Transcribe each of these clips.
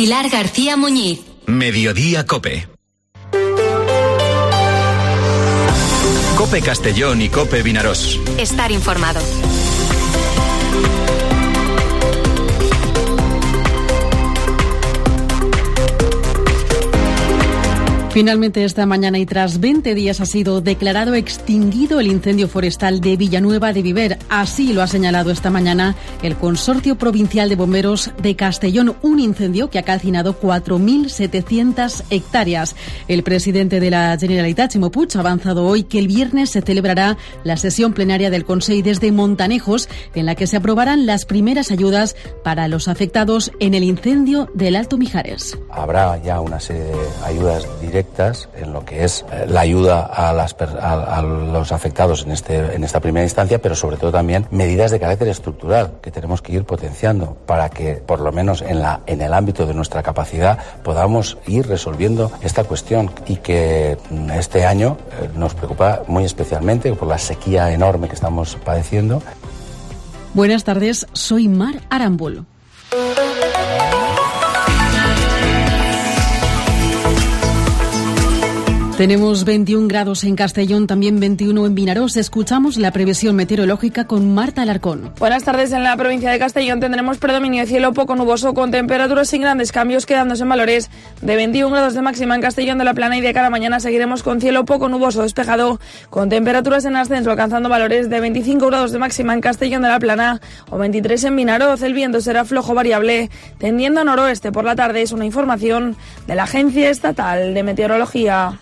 Pilar García Muñiz. Mediodía COPE. COPE Castellón y COPE Vinarós. Estar informado. Finalmente esta mañana y tras 20 días ha sido declarado extinguido el incendio forestal de Villanueva de Viver. Así lo ha señalado esta mañana el Consorcio Provincial de Bomberos de Castellón, un incendio que ha calcinado 4.700 hectáreas. El presidente de la Generalitat, Ximo Puig, ha avanzado hoy que el viernes se celebrará la sesión plenaria del Consell desde Montanejos, en la que se aprobarán las primeras ayudas para los afectados en el incendio del Alto Mijares. Habrá ya una serie de ayudas directas en lo que es la ayuda a los afectados en esta primera instancia, pero sobre todo también medidas de carácter estructural que tenemos que ir potenciando para que, por lo menos en el ámbito de nuestra capacidad, podamos ir resolviendo esta cuestión y que este año nos preocupa muy especialmente por la sequía enorme que estamos padeciendo. Buenas tardes, soy Mar Arambol. Tenemos 21 grados en Castellón, también 21 en Vinarós. Escuchamos la previsión meteorológica con Marta Alarcón. Buenas tardes. En la provincia de Castellón tendremos predominio de cielo poco nuboso con temperaturas sin grandes cambios, quedándose en valores de 21 grados de máxima en Castellón de la Plana, y de cara a mañana seguiremos con cielo poco nuboso despejado con temperaturas en ascenso, alcanzando valores de 25 grados de máxima en Castellón de la Plana o 23 en Vinarós. El viento será flojo variable tendiendo a noroeste por la tarde. Es una información de la Agencia Estatal de Meteorología.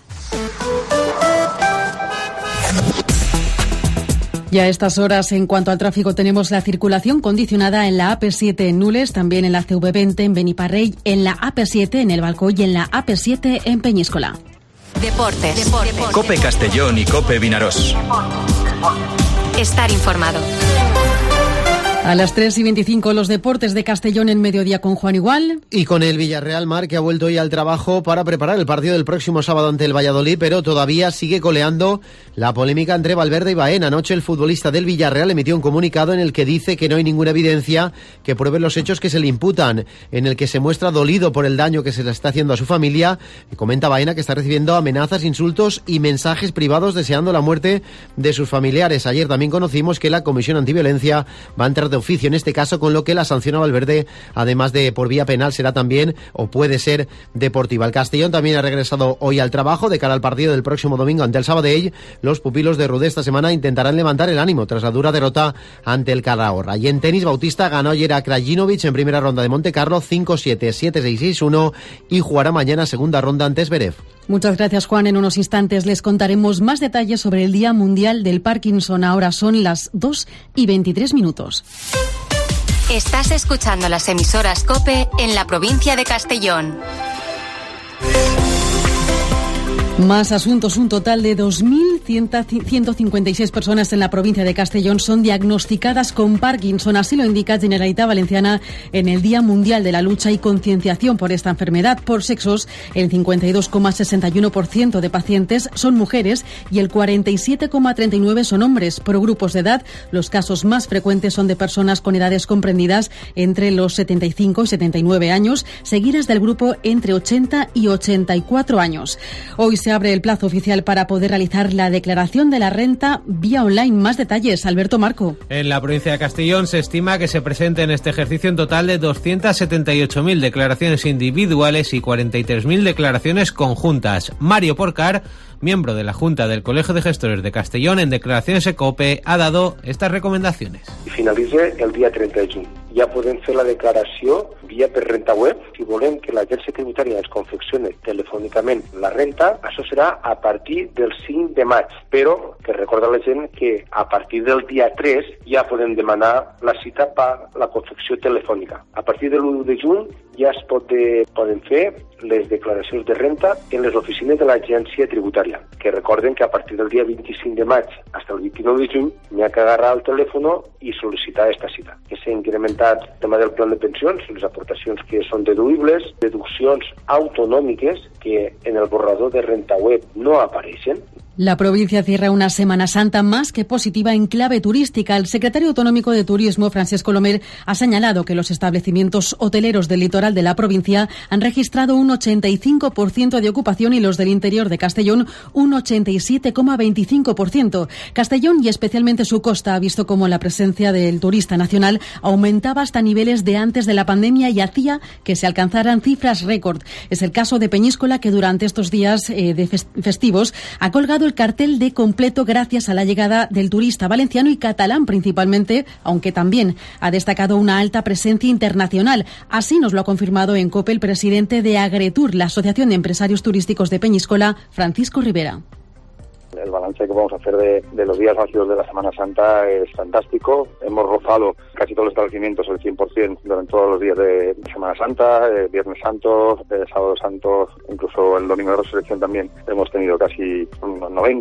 Y a estas horas, en cuanto al tráfico, tenemos la circulación condicionada en la AP7 en Nules, también en la CV20 en Beniparrell, en la AP7 en El Balcó y en la AP7 en Peñíscola. Deportes. COPE Castellón y COPE Vinarós. Estar informado. A las 3:25 los deportes de Castellón en Mediodía con Juan Igual. Y con el Villarreal, Mar, que ha vuelto hoy al trabajo para preparar el partido del próximo sábado ante el Valladolid, pero todavía sigue coleando la polémica entre Valverde y Baena. Anoche el futbolista del Villarreal emitió un comunicado en el que dice que no hay ninguna evidencia que pruebe los hechos que se le imputan, en el que se muestra dolido por el daño que se le está haciendo a su familia. Y comenta Baena que está recibiendo amenazas, insultos y mensajes privados deseando la muerte de sus familiares. Ayer también conocimos que la Comisión Antiviolencia va a entrar de oficio en este caso, con lo que la sanción a Valverde, además de por vía penal, será también o puede ser deportiva. El Castellón también ha regresado hoy al trabajo de cara al partido del próximo domingo ante el Sabadell. Los pupilos de Rudé esta semana intentarán levantar el ánimo tras la dura derrota ante el Calahorra. Y en tenis, Bautista ganó ayer a Krajinovic en primera ronda de Montecarlo 5-7, 7-6, 6-1 y jugará mañana segunda ronda ante Zverev. Muchas gracias, Juan. En unos instantes les contaremos más detalles sobre el Día Mundial del Parkinson. Ahora son las 2:23. Estás escuchando las emisoras COPE en la provincia de Castellón. Más asuntos. Un total de 2.156 personas en la provincia de Castellón son diagnosticadas con Parkinson. Así lo indica Generalitat Valenciana en el Día Mundial de la Lucha y Concienciación por esta enfermedad. Por sexos, el 52,61% de pacientes son mujeres y el 47,39% son hombres. Por grupos de edad, los casos más frecuentes son de personas con edades comprendidas entre los 75 y 79 años, seguidas del grupo entre 80 y 84 años. Hoy se abre el plazo oficial para poder realizar la declaración de la renta vía online. Más detalles, Alberto Marco. En la provincia de Castellón se estima que se presenten en este ejercicio un total de 278.000 declaraciones individuales y 43.000 declaraciones conjuntas. Mario Porcar, miembro de la Junta del Colegio de Gestores de Castellón, en declaraciones ECOPE, ha dado estas recomendaciones. Finalitza el dia 30 de juny. Ja podem fer la declaració via per renta web. Si volem que l'agència tributària ens confeccioni telefònicament la renta, això serà a partir del 5 de maig. Però que recorda la gent que a partir del dia 3 ja podem demanar la cita per la confecció telefònica. A partir de l'1 de juny ja poden fer les declaracions de renta en les oficines de l'agència tributària, que recorden que a partir del dia 25 de maig fins al 29 de juny n'hi ha que agarrar el telèfon i sol·licitar aquesta cita. Que s'ha incrementat el tema del plan de pensions, les aportacions que són deduïbles, deduccions autonòmiques que en el borrador de renta web no apareixen. La provincia cierra una Semana Santa más que positiva en clave turística. El secretario autonómico de Turismo, Francesco Lomer, ha señalado que los establecimientos hoteleros del litoral de la provincia han registrado un 85% de ocupación y los del interior de Castellón un 87,25%. Castellón y especialmente su costa ha visto cómo la presencia del turista nacional aumentaba hasta niveles de antes de la pandemia y hacía que se alcanzaran cifras récord. Es el caso de Peñíscola, que durante estos días de festivos ha colgado el cartel de completo gracias a la llegada del turista valenciano y catalán principalmente, aunque también ha destacado una alta presencia internacional. Así nos lo ha confirmado en COPE el presidente de Agretur, la Asociación de Empresarios Turísticos de Peñíscola, Francisco Rivera. El balance que vamos a hacer de los días vacíos de la Semana Santa es fantástico. Hemos rozado casi todos los establecimientos el 100% durante todos los días de Semana Santa, Viernes Santo, Sábado Santo, incluso el Domingo de Resurrección también. Hemos tenido casi un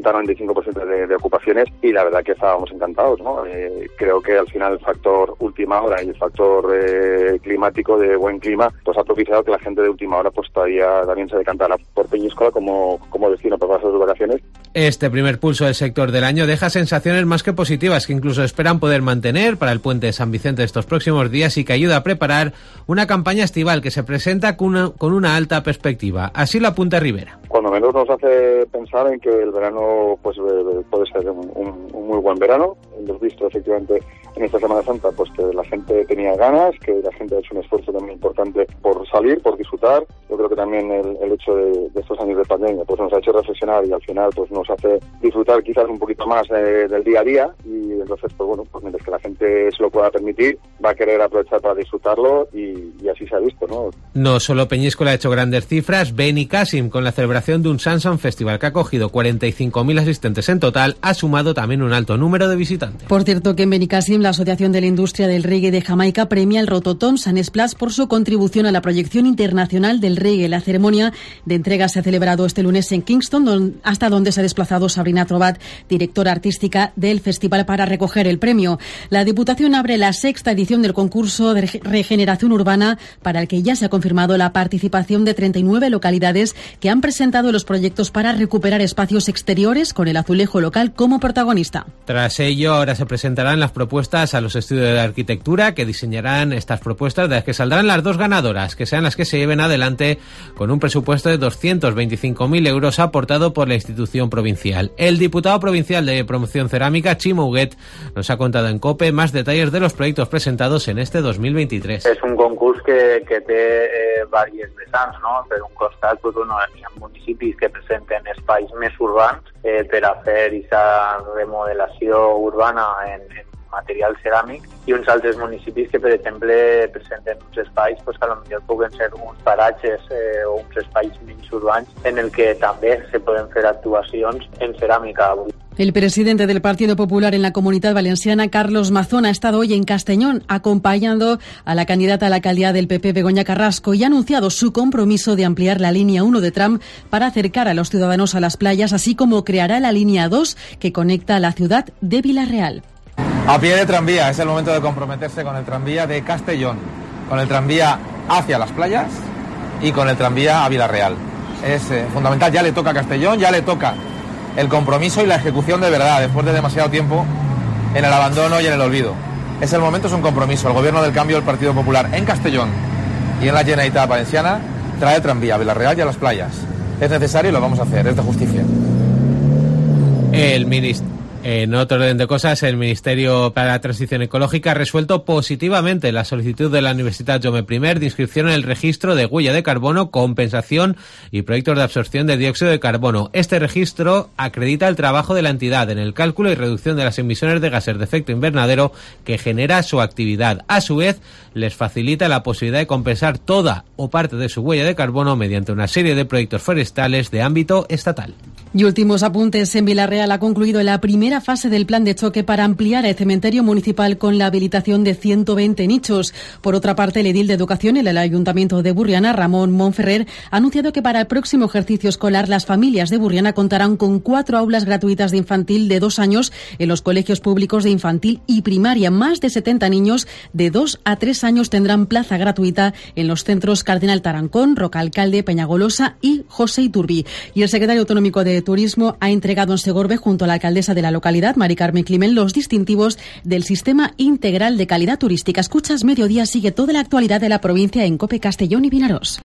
90-95% de ocupaciones y la verdad que estábamos encantados, ¿no? Creo que al final el factor última hora y el factor climático de buen clima pues ha propiciado que la gente de última hora pues todavía también se decantara por Peñíscola como destino para pasar sus vacaciones. Este primer pulso del sector del año deja sensaciones más que positivas que incluso esperan poder mantener para el puente de San Vicente estos próximos días y que ayuda a preparar una campaña estival que se presenta con una alta perspectiva. Así lo apunta Rivera. Cuando menos nos hace pensar en que el verano pues puede ser un muy buen verano. Hemos visto efectivamente en esta Semana Santa pues que la gente tenía ganas, que la gente ha hecho un esfuerzo también importante por salir, por disfrutar. Yo creo que también el hecho de estos años de pandemia pues nos ha hecho reflexionar y al final pues nos hace disfrutar quizás un poquito más del día a día y entonces pues bueno, pues mientras que la gente se lo pueda permitir va a querer aprovechar para disfrutarlo y así se ha visto, ¿no? No solo Peñíscola ha hecho grandes cifras, Benicàssim, con la celebración de un Samsung Festival que ha acogido 45.000 asistentes en total, ha sumado también un alto número de visitantes. Por cierto que en Benicàssim la Asociación de la Industria del Reggae de Jamaica premia el Rototom San Splash por su contribución a la proyección internacional del reggae. La ceremonia de entrega se ha celebrado este lunes en Kingston, hasta donde se ha desplazado Sabrina Trobat, directora artística del festival, para recoger el premio. La Diputación abre la 6ª edición del concurso de regeneración urbana, para el que ya se ha confirmado la participación de 39 localidades que han presentado los proyectos para recuperar espacios exteriores con el azulejo local como protagonista. Tras ello, ahora se presentarán las propuestas a los estudios de arquitectura que diseñarán estas propuestas, de las que saldrán las dos ganadoras, que sean las que se lleven adelante con un presupuesto de 225.000 euros aportado por la institución provincial. El diputado provincial de Promoción Cerámica, Ximo Huguet, nos ha contado en COPE más detalles de los proyectos presentados en este 2023. És un concurs que té diverses vessants, no? Per un costat, pues, bueno, hi ha municipis que presenten espais més urbans per a fer aquesta remodelació urbana en material ceràmic i uns altres municipis que, per exemple, presenten uns espais pues, que potser puguen ser uns paratges o uns espais menys urbans en el que també se poden fer actuacions en ceràmica. El presidente del Partido Popular en la Comunidad Valenciana, Carlos Mazón, ha estado hoy en Castellón acompañando a la candidata a la alcaldía del PP, Begoña Carrasco, y ha anunciado su compromiso de ampliar la línea 1 de tram para acercar a los ciudadanos a las playas, así como creará la línea 2 que conecta la ciudad de Vila-real. A pie de tranvía, es el momento de comprometerse con el tranvía de Castellón, con el tranvía hacia las playas y con el tranvía a Vila-real. Es fundamental, ya le toca a Castellón, ya le toca el compromiso y la ejecución de verdad, después de demasiado tiempo en el abandono y en el olvido. Es el momento, es un compromiso. El Gobierno del Cambio del Partido Popular en Castellón y en la Generalitat Valenciana trae tranvía a Vila-real y a las playas. Es necesario y lo vamos a hacer, es de justicia. En otro orden de cosas, el Ministerio para la Transición Ecológica ha resuelto positivamente la solicitud de la Universitat Jaume I de inscripción en el registro de huella de carbono, compensación y proyectos de absorción de dióxido de carbono. Este registro acredita el trabajo de la entidad en el cálculo y reducción de las emisiones de gases de efecto invernadero que genera su actividad. A su vez, les facilita la posibilidad de compensar toda o parte de su huella de carbono mediante una serie de proyectos forestales de ámbito estatal. Y últimos apuntes. En Vila-real ha concluido la primera fase del plan de choque para ampliar el cementerio municipal con la habilitación de 120 nichos. Por otra parte, el edil de Educación en el Ayuntamiento de Burriana, Ramón Monferrer, ha anunciado que para el próximo ejercicio escolar las familias de Burriana contarán con 4 aulas gratuitas de infantil de 2 años en los colegios públicos de infantil y primaria. Más de 70 niños de 2 a 3 años tendrán plaza gratuita en los centros Cardenal Tarancón, Roca Alcalde, Peñagolosa y José Iturbi. Y el secretario autonómico de de Turismo ha entregado en Segorbe, junto a la alcaldesa de la localidad, Mari Carmen Climent, los distintivos del Sistema Integral de Calidad Turística. Escuchas Mediodía, sigue toda la actualidad de la provincia en COPE Castellón y Vinaròs.